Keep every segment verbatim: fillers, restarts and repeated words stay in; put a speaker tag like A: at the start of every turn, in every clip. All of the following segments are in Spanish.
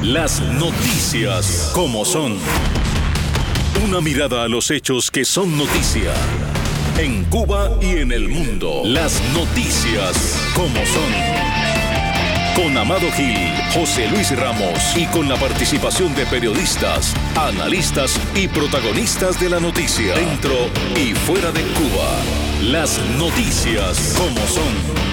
A: Las noticias como son. Una mirada a los hechos que son noticia. En Cuba y en el mundo. Las noticias como son. Con Amado Gil, José Luis Ramos y con la participación de periodistas, analistas y protagonistas de la noticia. Dentro y fuera de Cuba. Las noticias como son.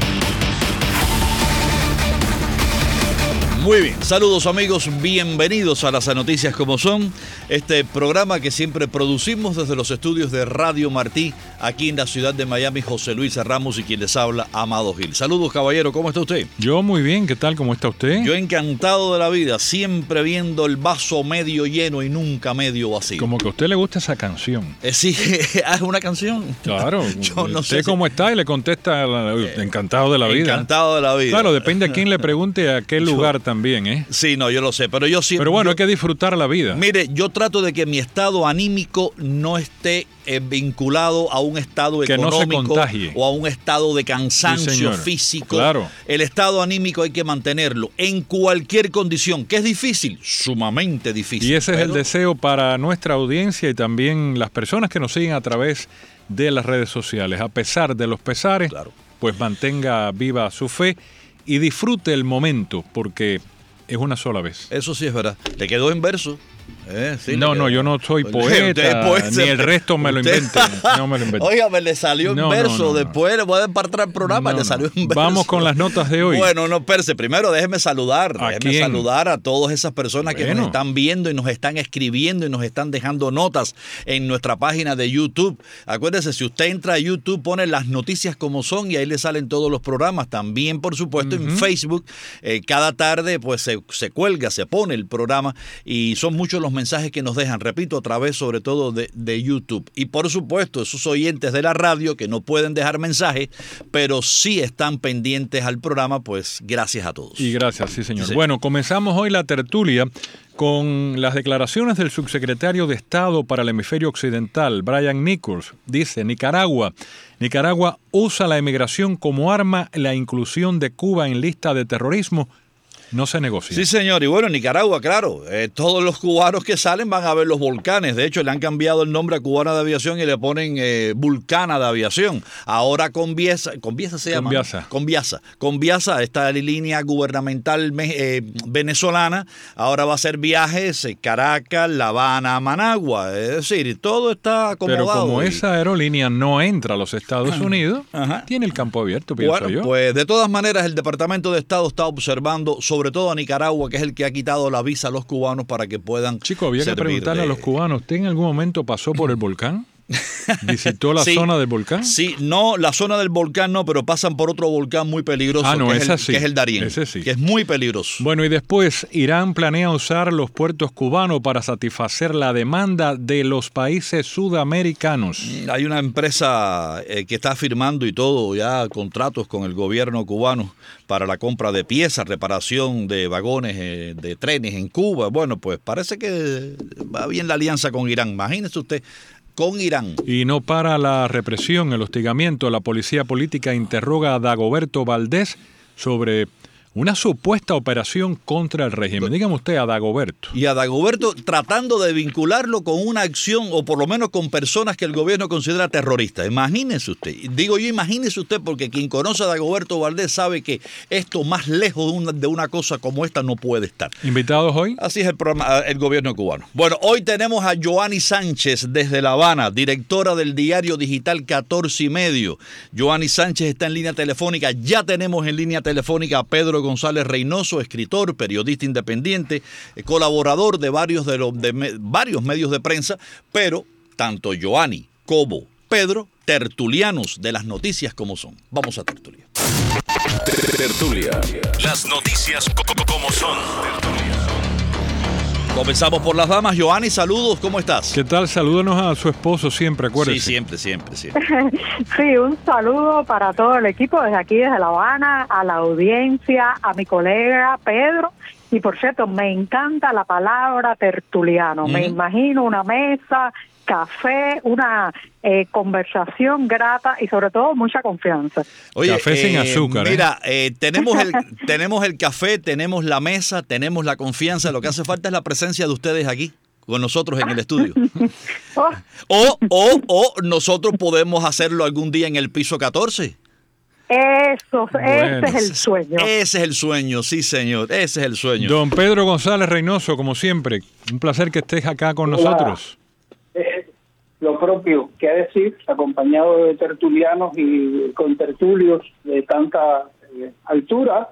B: Muy bien, saludos amigos, bienvenidos a las noticias como son, este programa que siempre producimos desde los estudios de Radio Martí, aquí en la ciudad de Miami. José Luis Ramos y quien les habla, Amado Gil. Saludos, caballero, ¿cómo está usted?
C: Yo muy bien, ¿qué tal? ¿Cómo está usted?
B: Yo encantado de la vida, siempre viendo el vaso medio lleno y nunca medio vacío.
C: Como que a usted le gusta esa canción.
B: Eh, sí, ¿es una canción?
C: Claro,
B: yo no
C: usted
B: sé
C: cómo
B: si...
C: está y le contesta eh, encantado de la vida.
B: Encantado de la vida.
C: Claro, depende a quién le pregunte a qué lugar yo... también, ¿eh?
B: Sí, no, yo lo sé, pero yo siempre...
C: Pero bueno,
B: yo,
C: hay que disfrutar la vida.
B: Mire, yo trato de que mi estado anímico no esté eh, vinculado a un estado
C: que
B: económico
C: no se contagie.
B: O a un estado de cansancio
C: sí,
B: físico.
C: Claro.
B: El estado anímico hay que mantenerlo en cualquier condición, que es difícil, sumamente difícil.
C: Y ese
B: pero...
C: es el deseo para nuestra audiencia y también las personas que nos siguen a través de las redes sociales. A pesar de los pesares,
B: claro,
C: pues mantenga viva su fe y disfrute el momento, porque es una sola vez.
B: Eso sí es verdad. ¿Le quedó en verso? Eh, sí,
C: no, no, yo no soy poeta, poeta ni el resto me lo inventen. No me lo inventen.
B: Oiga, me le salió en
C: no,
B: verso,
C: no, no,
B: después
C: no.
B: le voy a apartar el programa,
C: no,
B: le salió en verso.
C: Vamos con las notas de hoy.
B: Bueno, no, perse, primero déjeme saludar,
C: ¿A
B: déjeme
C: quién?
B: saludar a todas esas personas
C: bueno.
B: que nos están viendo y nos están escribiendo y nos están dejando notas en nuestra página de YouTube. Acuérdese, si usted entra a YouTube, pone las noticias como son y ahí le salen todos los programas. También, por supuesto, uh-huh. en Facebook, eh, cada tarde pues se, se cuelga, se pone el programa y son muchos los mensajes que nos dejan. Repito, a través sobre todo de, de YouTube. Y por supuesto, esos oyentes de la radio que no pueden dejar mensajes, pero sí están pendientes al programa, pues gracias a todos.
C: Y gracias, sí señor.
B: Sí,
C: bueno, comenzamos hoy la tertulia con las declaraciones del subsecretario de Estado para el Hemisferio Occidental, Brian Nichols. Dice, Nicaragua, Nicaragua usa la emigración como arma, la inclusión de Cuba en lista de terrorismo no se negocia.
B: Sí, señor. Y bueno, en Nicaragua, claro, eh, todos los cubanos que salen van a ver los volcanes. De hecho, le han cambiado el nombre a Cubana de Aviación y le ponen eh, Vulcana de Aviación. Ahora Conviasa, Conviasa se llama.
C: Conviasa.
B: Conviasa. Conviasa, esta línea gubernamental eh, venezolana, ahora va a hacer viajes eh, Caracas, La Habana, Managua. Es decir, todo está acomodado.
C: Pero como
B: y...
C: esa aerolínea no entra a los Estados
B: Ajá.
C: Unidos,
B: Ajá.
C: tiene el campo abierto, pienso
B: bueno,
C: yo.
B: Pues de todas maneras, el Departamento de Estado está observando sobre sobre todo a Nicaragua, que es el que ha quitado la visa a los cubanos para que puedan
C: Chico, había que preguntarle
B: de...
C: a los cubanos, ¿usted en algún momento pasó por el volcán? ¿Visitó la
B: sí,
C: zona del volcán?
B: Sí, no, la zona del volcán no, pero pasan por otro volcán muy peligroso,
C: ah, no,
B: que, es el,
C: sí.
B: que es el Darién,
C: ese sí.
B: que es muy peligroso.
C: Bueno, y después, Irán planea usar los puertos cubanos para satisfacer la demanda de los países sudamericanos.
B: Hay una empresa eh, que está firmando y todo ya contratos con el gobierno cubano para la compra de piezas, reparación de vagones, eh, de trenes en Cuba. Bueno, pues parece que va bien la alianza con Irán. Imagínese usted, con Irán.
C: Y no para la represión, el hostigamiento. La policía política interroga a Dagoberto Valdés sobre una supuesta operación contra el régimen. Dígame usted a Dagoberto.
B: Y a Dagoberto tratando de vincularlo con una acción o por lo menos con personas que el gobierno considera terroristas. Imagínese usted. Digo yo, imagínese usted, porque quien conoce a Dagoberto Valdés sabe que esto más lejos de una, de una cosa como esta no puede estar.
C: ¿Invitados hoy?
B: Así es el programa, el gobierno cubano. Bueno, hoy tenemos a Joanny Sánchez desde La Habana, directora del diario digital catorce y medio. Joanny Sánchez está en línea telefónica. Ya tenemos en línea telefónica a Pedro González Reynoso, escritor, periodista independiente, eh, colaborador de varios, de, los, de me, varios medios de prensa, pero tanto Joanny como Pedro, tertulianos de las noticias como son. Vamos a tertulia.
A: Tertulia. Las noticias como son.
B: Comenzamos por las damas. Joanny, saludos, ¿cómo estás?
C: ¿Qué tal? Salúdanos a su esposo siempre, acuérdese.
B: Sí, siempre, siempre, siempre.
D: Sí, un saludo para todo el equipo desde aquí, desde La Habana, a la audiencia, a mi colega Pedro. Y por cierto, me encanta la palabra tertuliano. Uh-huh. Me imagino una mesa, café, una eh, conversación grata y sobre todo mucha confianza.
B: Oye,
C: café sin
B: eh,
C: azúcar.
B: Mira, eh, tenemos, el, tenemos el café, tenemos la mesa, tenemos la confianza. Lo que hace falta es la presencia de ustedes aquí con nosotros en el estudio.
D: Oh.
B: O, o, o nosotros podemos hacerlo algún día en el piso catorce.
D: Eso,
C: Bueno,
D: ese es el sueño.
B: Ese es el sueño, sí, señor. Ese es el sueño.
C: Don Pedro González Reynoso, como siempre, un placer que estés acá con
E: Hola.
C: nosotros.
E: Eh, lo propio, que decir, acompañado de tertulianos y con tertulios de tanta eh, altura.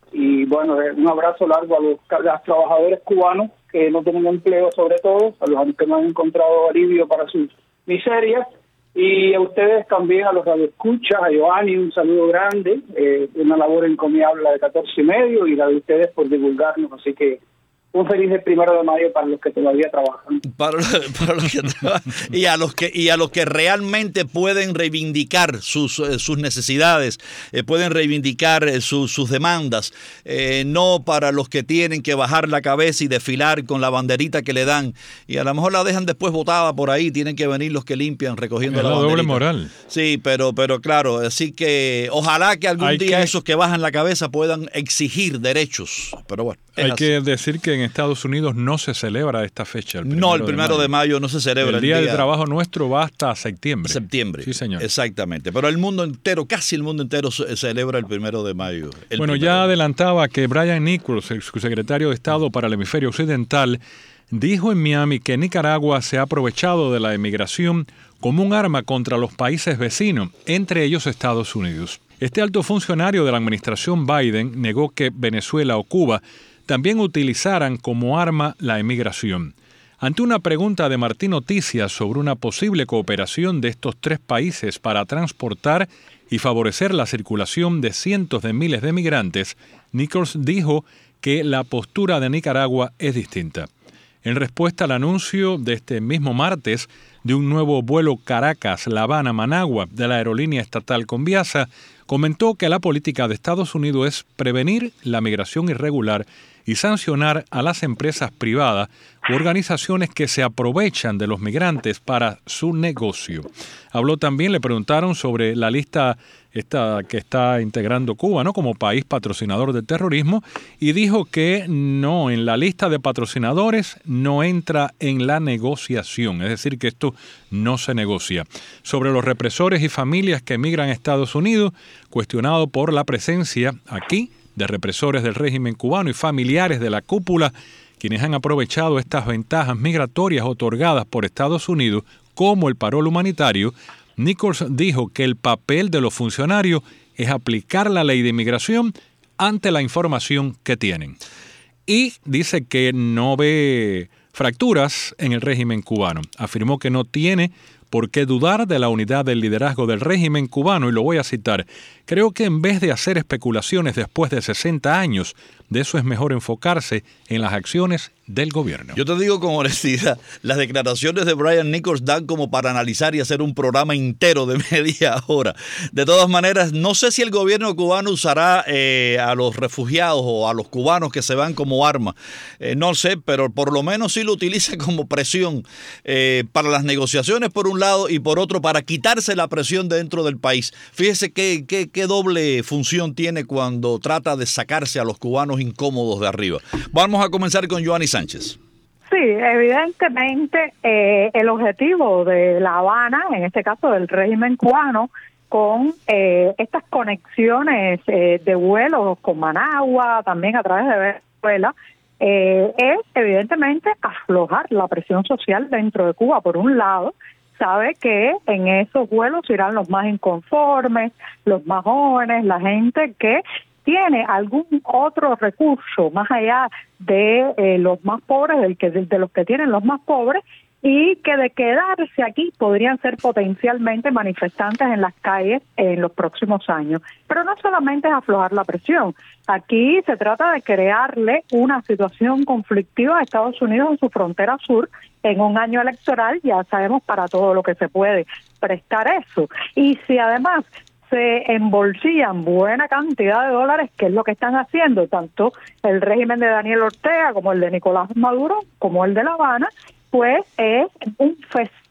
E: Y bueno, eh, un abrazo largo a los, a los trabajadores cubanos que no tienen empleo, sobre todo, a los que no han encontrado alivio para sus miserias. Y a ustedes también, a los radioescuchas, a Giovanni, un saludo grande, eh, una labor encomiable la de catorce y medio y la de ustedes por divulgarnos, así que un feliz primero de mayo para los que todavía trabajan.
B: Para, para los que trabajan y a los que y a los que realmente pueden reivindicar sus eh, sus necesidades, eh, pueden reivindicar eh, su, sus demandas, eh, no para los que tienen que bajar la cabeza y desfilar con la banderita que le dan y a lo mejor la dejan después botada por ahí, tienen que venir los que limpian recogiendo
C: Es
B: la
C: la
B: banderita.
C: doble moral.
B: Sí, pero pero claro, así que ojalá que algún
C: Hay
B: día
C: que-
B: esos que bajan la cabeza puedan exigir derechos, pero bueno. es
C: Hay
B: así.
C: que decir que en Estados Unidos no se celebra esta fecha. El
B: No, el primero de mayo no se celebra.
C: El Día del Trabajo nuestro va hasta septiembre.
B: Septiembre.
C: Sí, señor.
B: Exactamente. Pero el mundo entero, casi el mundo entero ce- celebra el primero de mayo. El
C: Bueno,
B: primero.
C: ya adelantaba que Brian Nichols, el subsecretario de Estado para el Hemisferio Occidental, dijo en Miami que Nicaragua se ha aprovechado de la emigración como un arma contra los países vecinos, entre ellos Estados Unidos. Este alto funcionario de la administración Biden negó que Venezuela o Cuba también utilizaran como arma la emigración. Ante una pregunta de Martín Noticias sobre una posible cooperación de estos tres países para transportar y favorecer la circulación de cientos de miles de migrantes, Nichols dijo que la postura de Nicaragua es distinta. En respuesta al anuncio de este mismo martes de un nuevo vuelo Caracas-La Habana-Managua de la aerolínea estatal Conviasa, comentó que la política de Estados Unidos es prevenir la migración irregular y sancionar a las empresas privadas u organizaciones que se aprovechan de los migrantes para su negocio. Habló también, le preguntaron sobre la lista esta que está integrando Cuba, ¿no?, como país patrocinador del terrorismo, y dijo que no, en la lista de patrocinadores no entra en la negociación, es decir, que esto no se negocia. Sobre los represores y familias que emigran a Estados Unidos, cuestionado por la presencia aquí de represores del régimen cubano y familiares de la cúpula, quienes han aprovechado estas ventajas migratorias otorgadas por Estados Unidos, como el parol humanitario, Nichols dijo que el papel de los funcionarios es aplicar la ley de inmigración ante la información que tienen. Y dice que no ve fracturas en el régimen cubano. Afirmó que no tiene por qué dudar de la unidad del liderazgo del régimen cubano, y lo voy a citar. Creo que en vez de hacer especulaciones después de sesenta años, de eso es mejor enfocarse en las acciones del gobierno.
B: Yo te digo con honestidad, las declaraciones de Brian Nichols dan como para analizar y hacer un programa entero de media hora. De todas maneras, no sé si el gobierno cubano usará eh, a los refugiados o a los cubanos que se van como arma. Eh, no sé, pero por lo menos sí lo utiliza como presión eh, para las negociaciones por un lado y por otro para quitarse la presión dentro del país. Fíjese qué, qué, qué doble función tiene cuando trata de sacarse a los cubanos incómodos de arriba. Vamos a comenzar con Giovanni Sánchez.
D: Sí, evidentemente eh, el objetivo de La Habana, en este caso del régimen cubano, con eh, estas conexiones eh, de vuelos con Managua, también a través de Venezuela, eh, es evidentemente aflojar la presión social dentro de Cuba. Por un lado, sabe que en esos vuelos irán los más inconformes, los más jóvenes, la gente que tiene algún otro recurso más allá de eh, los más pobres, del que de, de los que tienen los más pobres, y que de quedarse aquí podrían ser potencialmente manifestantes en las calles en los próximos años. Pero no solamente es aflojar la presión, aquí se trata de crearle una situación conflictiva a Estados Unidos en su frontera sur en un año electoral. Ya sabemos para todo lo que se puede prestar eso. Y si además se embolsillan buena cantidad de dólares, que es lo que están haciendo tanto el régimen de Daniel Ortega como el de Nicolás Maduro, como el de La Habana, pues es un festín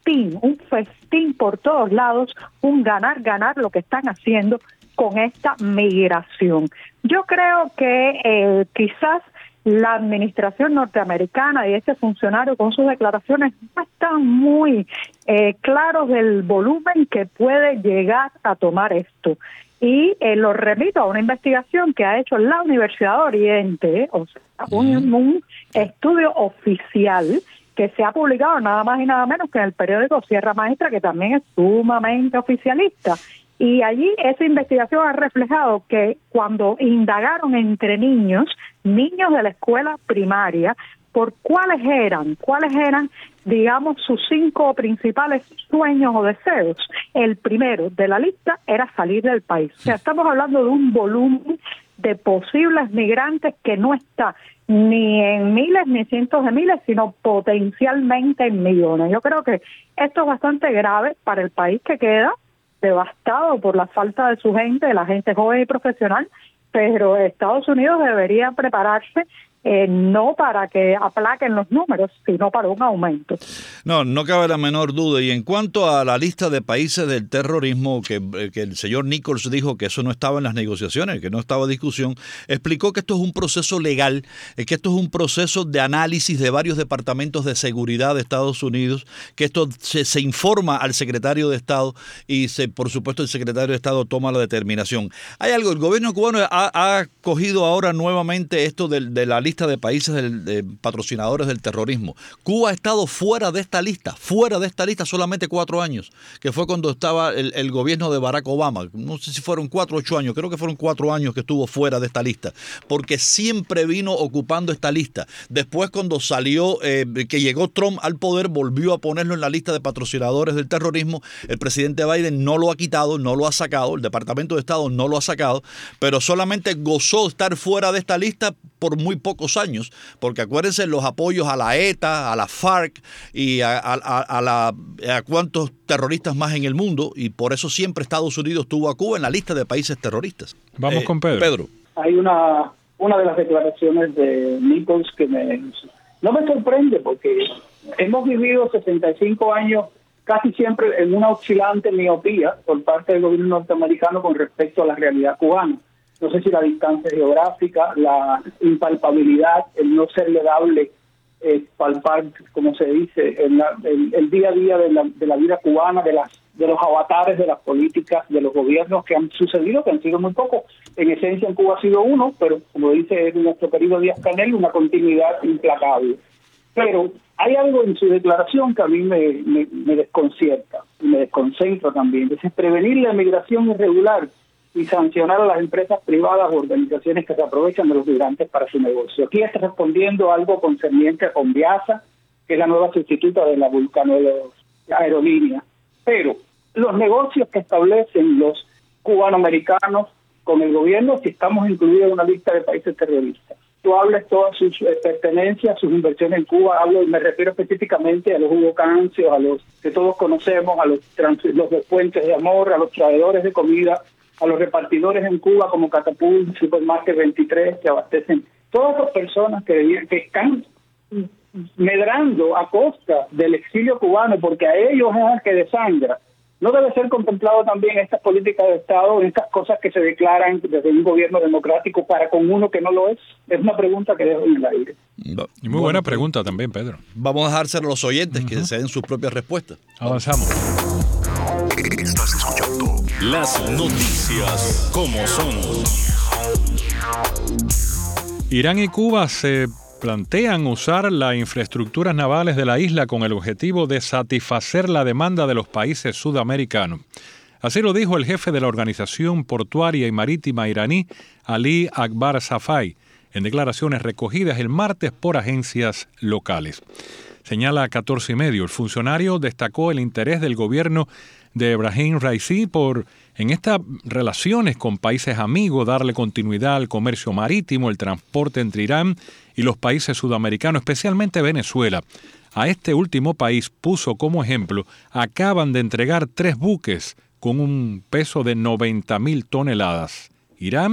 D: festín, un festín por todos lados, un ganar, ganar lo que están haciendo con esta migración. Yo creo que eh, quizás la administración norteamericana y este funcionario con sus declaraciones no están muy eh, claros del volumen que puede llegar a tomar esto. Y eh, lo remito a una investigación que ha hecho la Universidad de Oriente, o sea, un, un estudio oficial que se ha publicado nada más y nada menos que en el periódico Sierra Maestra, que también es sumamente oficialista. Y allí esa investigación ha reflejado que cuando indagaron entre niños, niños de la escuela primaria, por cuáles eran, cuáles eran, digamos, sus cinco principales sueños o deseos, el primero de la lista era salir del país. O sea, estamos hablando de un volumen de posibles migrantes que no está ni en miles ni cientos de miles, sino potencialmente en millones. Yo creo que esto es bastante grave para el país que queda devastado por la falta de su gente, de la gente joven y profesional, pero Estados Unidos debería prepararse eh, no para que aplaquen los números, sino para un aumento.
B: No, no cabe la menor duda. Y en cuanto a la lista de países del terrorismo, que, que el señor Nichols dijo que eso no estaba en las negociaciones, que no estaba en discusión, explicó que esto es un proceso legal, que esto es un proceso de análisis de varios departamentos de seguridad de Estados Unidos, que esto se, se informa al secretario de Estado y, se, por supuesto, el secretario de Estado toma la determinación. Hay algo, el gobierno cubano ha, ha cogido ahora nuevamente esto de, de la lista de países del, de patrocinadores del terrorismo. Cuba ha estado fuera de esta lista, fuera de esta lista solamente cuatro años, que fue cuando estaba el, el gobierno de Barack Obama. No sé si fueron cuatro o ocho años, creo que fueron cuatro años que estuvo fuera de esta lista, porque siempre vino ocupando esta lista. Después, cuando salió, eh, que llegó Trump al poder, volvió a ponerlo en la lista de patrocinadores del terrorismo. El presidente Biden no lo ha quitado, no lo ha sacado, el Departamento de Estado no lo ha sacado, pero solamente gozó estar fuera de esta lista por muy pocos años, porque acuérdense los apoyos a la ETA, a la FARC y a, a, a, la, a cuantos terroristas más en el mundo, y por eso siempre Estados Unidos tuvo a Cuba en la lista de países terroristas.
C: Vamos eh, con Pedro.
B: Pedro.
E: Hay una una de las declaraciones de Nichols que me no me sorprende, porque hemos vivido sesenta y cinco años casi siempre en una oscilante miopía por parte del gobierno norteamericano con respecto a la realidad cubana. No sé si la distancia geográfica, la impalpabilidad, el no ser legable, eh, palpar, como se dice, en la, el, el día a día de la, de la vida cubana, de las de los avatares de las políticas, de los gobiernos que han sucedido, que han sido muy pocos. En esencia, en Cuba ha sido uno, pero como dice nuestro querido Díaz-Canel, una continuidad implacable. Pero hay algo en su declaración que a mí me, me, me desconcierta y me desconcentra también. Es prevenir la migración irregular y sancionar a las empresas privadas o organizaciones que se aprovechan de los migrantes para su negocio. Aquí está respondiendo algo concerniente a Conviasa, que es la nueva sustituta de la Vulcano de las aerolíneas. Pero los negocios que establecen los cubanoamericanos con el gobierno, si estamos incluidos en una lista de países terroristas. Tú hablas todas sus eh, pertenencias, sus inversiones en Cuba, hablo y me refiero específicamente a los hugocancios, a los que todos conocemos, a los, trans, los de Puentes de Amor, a los traidores de comida, a los repartidores en Cuba como Catapult, Supermarket veintitrés, que abastecen. Todas esas personas que, que están medrando a costa del exilio cubano, porque a ellos es el que desangra. ¿No debe ser contemplado también estas políticas de Estado, estas cosas que se declaran desde un gobierno democrático para con uno que no lo es? Es una pregunta que dejo en el aire.
C: No, y muy buena pregunta también, Pedro.
B: Vamos a dejárselo a los oyentes, uh-huh, que se den sus propias respuestas.
C: Avanzamos.
A: Estás escuchando las noticias como son.
C: Irán y Cuba se plantean usar las infraestructuras navales de la isla con el objetivo de satisfacer la demanda de los países sudamericanos. Así lo dijo el jefe de la Organización Portuaria y Marítima iraní, Ali Akbar Safai, en declaraciones recogidas el martes por agencias locales. Señala a catorce y medio, el funcionario destacó el interés del gobierno de Ebrahim Raisi por, en estas relaciones con países amigos, darle continuidad al comercio marítimo, el transporte entre Irán y los países sudamericanos, especialmente Venezuela. A este último país puso como ejemplo, acaban de entregar tres buques con un peso de noventa mil toneladas. Irán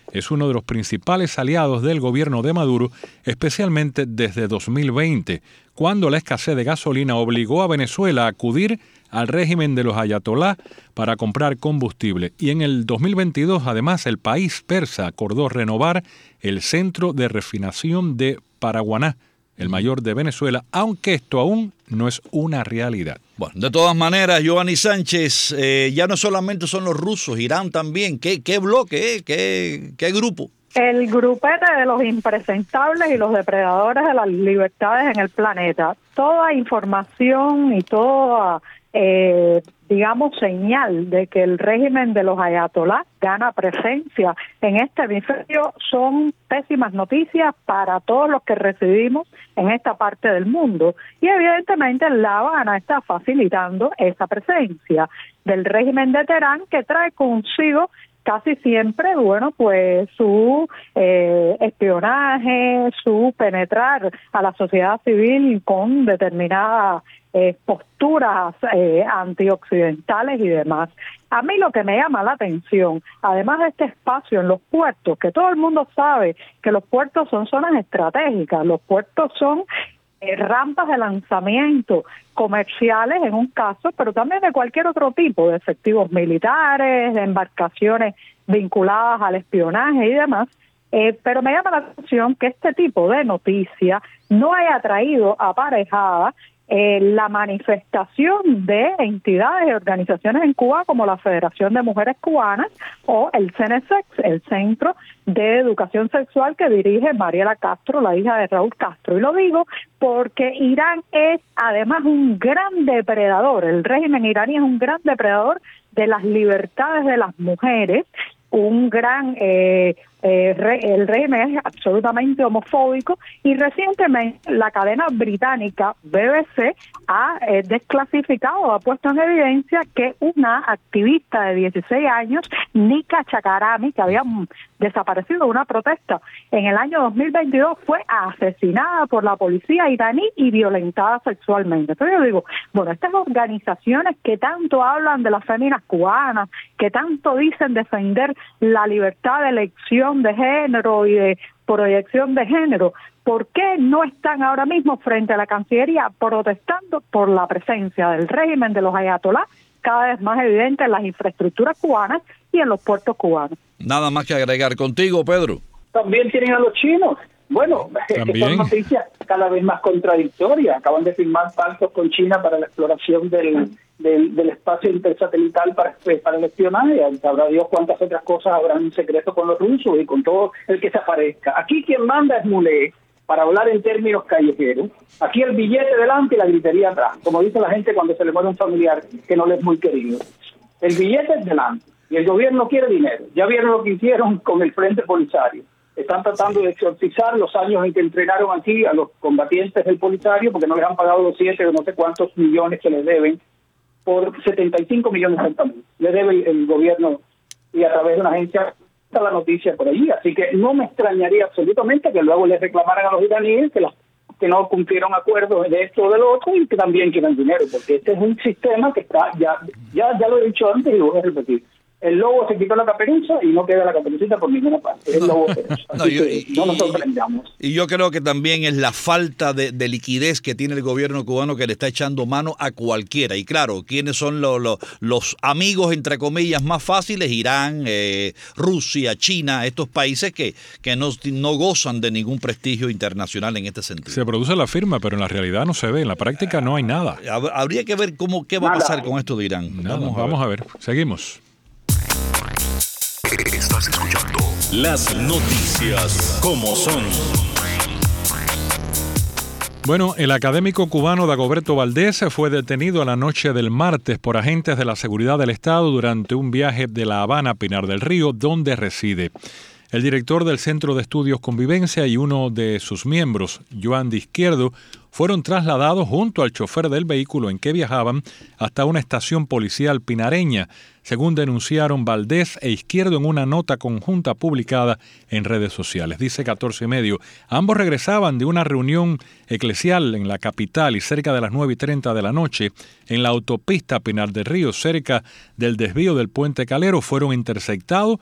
C: es uno de los principales aliados del gobierno de Maduro, especialmente desde dos mil veinte, cuando la escasez de gasolina obligó a Venezuela a acudir al régimen de los ayatolás para comprar combustible. Y en el dos mil veintidós, además, el país persa acordó renovar el centro de refinación de Paraguaná, el mayor de Venezuela, aunque esto aún no es una realidad.
B: Bueno, de todas maneras, Giovanni Sánchez, eh, ya no solamente son los rusos, Irán también. ¿Qué, qué bloque, eh? ¿Qué, qué grupo?
D: El grupete de los impresentables y los depredadores de las libertades en el planeta. Toda información y toda, eh, digamos, señal de que el régimen de los ayatolás gana presencia en este hemisferio son pésimas noticias para todos los que residimos en esta parte del mundo. Y evidentemente La Habana está facilitando esa presencia del régimen de Teherán, que trae consigo casi siempre, bueno, pues su eh, espionaje, su penetrar a la sociedad civil con determinadas eh, posturas eh, antioccidentales y demás. A mí lo que me llama la atención, además de este espacio en los puertos, que todo el mundo sabe que los puertos son zonas estratégicas, los puertos son Eh, rampas de lanzamiento comerciales en un caso, pero también de cualquier otro tipo, de efectivos militares, de embarcaciones vinculadas al espionaje y demás, eh, pero me llama la atención que este tipo de noticia no haya traído aparejada eh, la manifestación de entidades y organizaciones en Cuba como la Federación de Mujeres Cubanas o el CENESEX, el Centro de Educación Sexual que dirige Mariela Castro, la hija de Raúl Castro. Y lo digo porque Irán es además un gran depredador, el régimen iraní es un gran depredador de las libertades de las mujeres, un gran eh, eh, re, el régimen es absolutamente homofóbico y recientemente la cadena británica B B C ha eh, desclasificado, ha puesto en evidencia que una activista de dieciséis años, Nika Chakarami, que había desaparecido de una protesta en el año dos mil veintidós, fue asesinada por la policía iraní y violentada sexualmente. Entonces yo digo, bueno, estas organizaciones que tanto hablan de las féminas cubanas, que tanto dicen defender la libertad de elección de género y de proyección de género, ¿por qué no están ahora mismo frente a la Cancillería protestando por la presencia del régimen de los ayatolás cada vez más evidente en las infraestructuras cubanas y en los puertos cubanos?
B: Nada más que agregar. Contigo, Pedro.
E: También tienen a los chinos. Bueno, estas noticias cada vez más contradictorias. Acaban de firmar pactos con China para la exploración del, del, del espacio intersatelital para, para el espionaje. Sabrá Dios cuántas otras cosas habrán en secreto con los rusos y con todo el que se aparezca. Aquí quien manda es Mulé, para hablar en términos callejeros. Aquí el billete delante y la gritería atrás, como dice la gente cuando se le muere un familiar que no le es muy querido. El billete es delante y el gobierno quiere dinero. Ya vieron lo que hicieron con el Frente Polisario. Están tratando de exorcizar los años en que entrenaron aquí a los combatientes del Polisario porque no les han pagado los siete o no sé cuántos millones que les deben por setenta y cinco millones de dólares. Le debe el, el gobierno y a través de una agencia está la noticia por allí. Así que no me extrañaría absolutamente que luego les reclamaran a los iraníes que, las, que no cumplieron acuerdos de esto o del otro y que también quieran dinero, porque este es un sistema que está, ya ya ya lo he dicho antes y lo voy a repetir. El lobo se quitó la caperuza y no queda la caperucita por ninguna parte. Es el lobo feroz. Así no, yo, que y, no nos sorprendamos.
B: Y yo creo que también es la falta de, de liquidez que tiene el gobierno cubano que le está echando mano a cualquiera. Y claro, ¿quiénes son los, los, los amigos, entre comillas, más fáciles? Irán, eh, Rusia, China, estos países que, que no, no gozan de ningún prestigio internacional en este sentido.
C: Se produce la firma, pero en la realidad no se ve. En la práctica no hay nada.
B: Habría que ver cómo qué va nada. a pasar con esto de Irán.
C: Nada, vamos, a, vamos ver. a ver. Seguimos.
A: Estás escuchando las noticias como son.
C: Bueno, el académico cubano Dagoberto Valdés fue detenido a la noche del martes por agentes de la seguridad del Estado durante un viaje de La Habana a Pinar del Río, donde reside. El director del Centro de Estudios Convivencia y uno de sus miembros, Joan de Izquierdo, fueron trasladados junto al chofer del vehículo en que viajaban hasta una estación policial pinareña, según denunciaron Valdés e Izquierdo en una nota conjunta publicada en redes sociales. Dice catorce y medio, ambos regresaban de una reunión eclesial en la capital y cerca de las nueve y treinta de la noche, en la autopista Pinar del Río, cerca del desvío del Puente Calero, fueron interceptados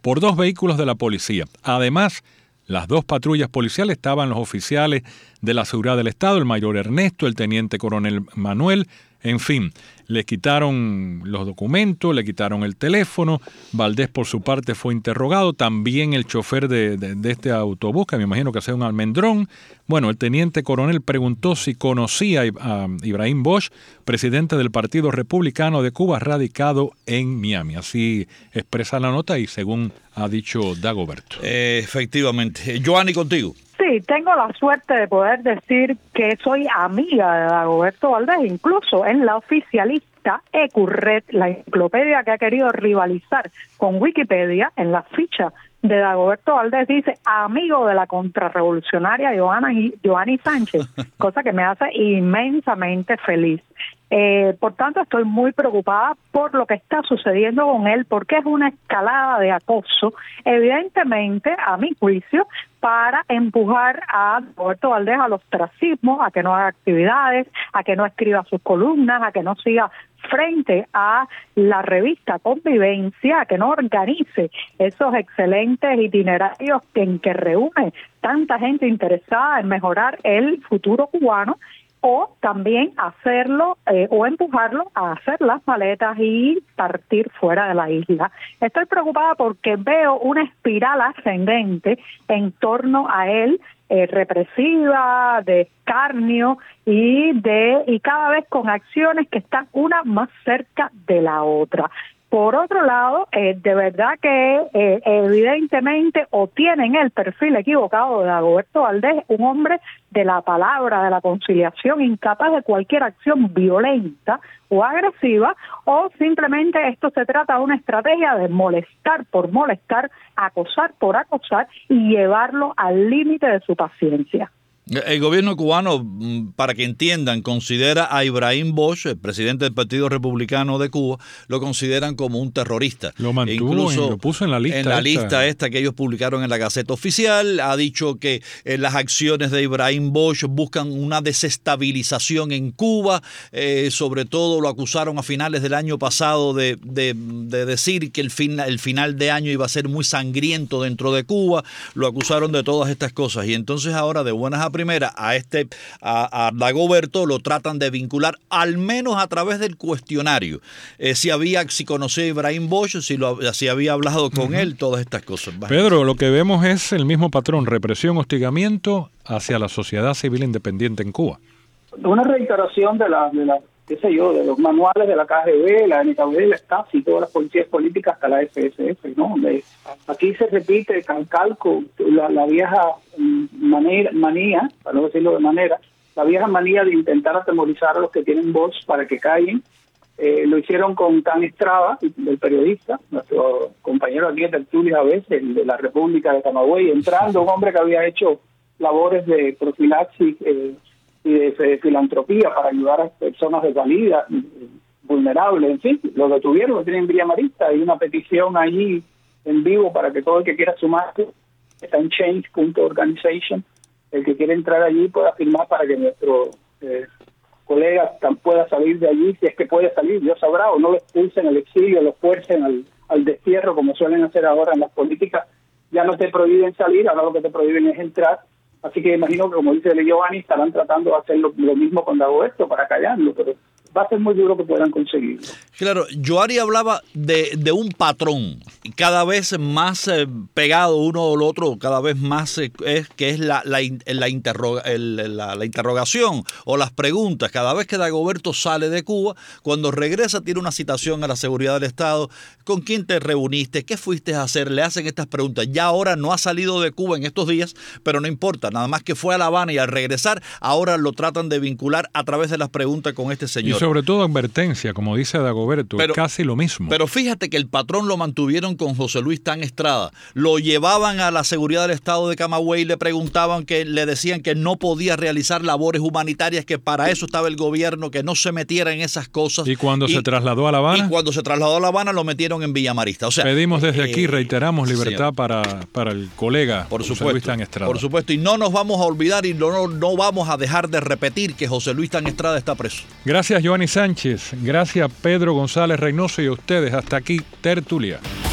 C: por dos vehículos de la policía. Además, las dos patrullas policiales estaban los oficiales de la seguridad del Estado, el mayor Ernesto, el teniente coronel Manuel. En fin, le quitaron los documentos, le quitaron el teléfono. Valdés, por su parte, fue interrogado. También el chofer de, de, de este autobús, que me imagino que sea un almendrón. Bueno, el teniente coronel preguntó si conocía a Ibrahim Bosch, presidente del Partido Republicano de Cuba, radicado en Miami. Así expresa la nota y según ha dicho Dagoberto.
B: Eh, efectivamente. Joanny, contigo.
D: Sí, tengo la suerte de poder decir que soy amiga de Dagoberto Valdés, incluso en la oficialista Ecurred, la enciclopedia que ha querido rivalizar con Wikipedia, en la ficha de Dagoberto Valdés dice amigo de la contrarrevolucionaria Joanny Sánchez, cosa que me hace inmensamente feliz. Eh, por tanto, estoy muy preocupada por lo que está sucediendo con él, porque es una escalada de acoso, evidentemente, a mi juicio, para empujar a Dagoberto Valdés al ostracismo, a que no haga actividades, a que no escriba sus columnas, a que no siga frente a la revista Convivencia, a que no organice esos excelentes itinerarios en que reúne tanta gente interesada en mejorar el futuro cubano, o también hacerlo eh, o empujarlo a hacer las maletas y partir fuera de la isla. Estoy preocupada porque veo una espiral ascendente en torno a él, eh, represiva, de escarnio y de y cada vez con acciones que están una más cerca de la otra. Por otro lado, eh, de verdad que eh, evidentemente o tienen el perfil equivocado de Dagoberto Valdés, un hombre de la palabra, de la conciliación, incapaz de cualquier acción violenta o agresiva, o simplemente esto se trata de una estrategia de molestar por molestar, acosar por acosar y llevarlo al límite de su paciencia.
B: El gobierno cubano, para que entiendan, considera a Ibrahim Bosch, el presidente del Partido Republicano de Cuba, lo consideran como un terrorista.
C: Lo mantuvo,
B: incluso
C: lo puso en la lista.
B: En la
C: esta.
B: lista esta que ellos publicaron en la Gaceta Oficial, ha dicho que eh, las acciones de Ibrahim Bosch buscan una desestabilización en Cuba, eh, sobre todo lo acusaron a finales del año pasado de, de, de decir que el, fin, el final de año iba a ser muy sangriento dentro de Cuba, lo acusaron de todas estas cosas y entonces ahora de buenas a primera a este a, a Dagoberto lo tratan de vincular al menos a través del cuestionario eh, si había si conocía a Ibrahim Bosch, si lo si había hablado con uh-huh. él, todas estas cosas.
C: Pedro, lo que vemos es el mismo patrón, represión, hostigamiento hacia la sociedad civil independiente en Cuba.
E: Una reiteración de la, de la qué sé yo, de los manuales de la K G B, la N K V, la Stasi, todas las policías políticas hasta la F S F, ¿no? De, aquí se repite, calco, la, la vieja manera, manía, para no decirlo de manera, la vieja manía de intentar atemorizar a los que tienen voz para que callen. Eh, lo hicieron con Tan Estrada, el periodista, nuestro compañero aquí de tertulia a veces, el de la República de Camagüey, entrando un hombre que había hecho labores de profilaxis eh, y de, de filantropía para ayudar a personas desvalidas, vulnerables, en fin, lo detuvieron, lo tienen en Villa Marista, hay una petición allí en vivo para que todo el que quiera sumarse, está en change punto organization, el que quiera entrar allí pueda firmar para que nuestro eh, colega pueda salir de allí, si es que puede salir, Dios sabrá, o no lo expulsen al exilio, lo fuercen al, al destierro, como suelen hacer ahora en las políticas, ya no te prohíben salir, ahora lo que te prohíben es entrar. Así que imagino que, como dice Giovanni, estarán tratando de hacer lo, lo mismo con Dagoberto para callarlo, pero va a ser muy duro que puedan conseguirlo.
B: Claro, Joanny hablaba de, de un patrón, cada vez más eh, pegado uno o el otro, cada vez más eh, es que es la, la, la, interroga, el, la, la interrogación o las preguntas. Cada vez que Dagoberto sale de Cuba, cuando regresa tiene una citación a la seguridad del Estado. ¿Con quién te reuniste? ¿Qué fuiste a hacer? Le hacen estas preguntas. Ya ahora no ha salido de Cuba en estos días, pero no importa, nada más que fue a La Habana y al regresar, ahora lo tratan de vincular a través de las preguntas con este señor.
C: Y sobre todo advertencia, como dice Dagoberto, pero, es casi lo mismo.
B: Pero fíjate que el patrón lo mantuvieron con José Luis Tan Estrada. Lo llevaban a la seguridad del Estado de Camagüey y le preguntaban, que le decían que no podía realizar labores humanitarias, que para eso estaba el gobierno, que no se metiera en esas cosas.
C: ¿Y cuando y, se trasladó a La Habana?
B: Y cuando se trasladó a La Habana lo metieron en Villa Marista. O sea,
C: pedimos desde
B: eh,
C: aquí, reiteramos libertad sí, para, para el colega
B: por
C: José
B: supuesto,
C: Luis Tan Estrada.
B: Por supuesto, y no nos vamos a olvidar y no, no vamos a dejar de repetir que José Luis Tan Estrada está preso.
C: Gracias, Joanny Sánchez. Gracias, Pedro González Reynoso, y a ustedes. Hasta aquí, Tertulia.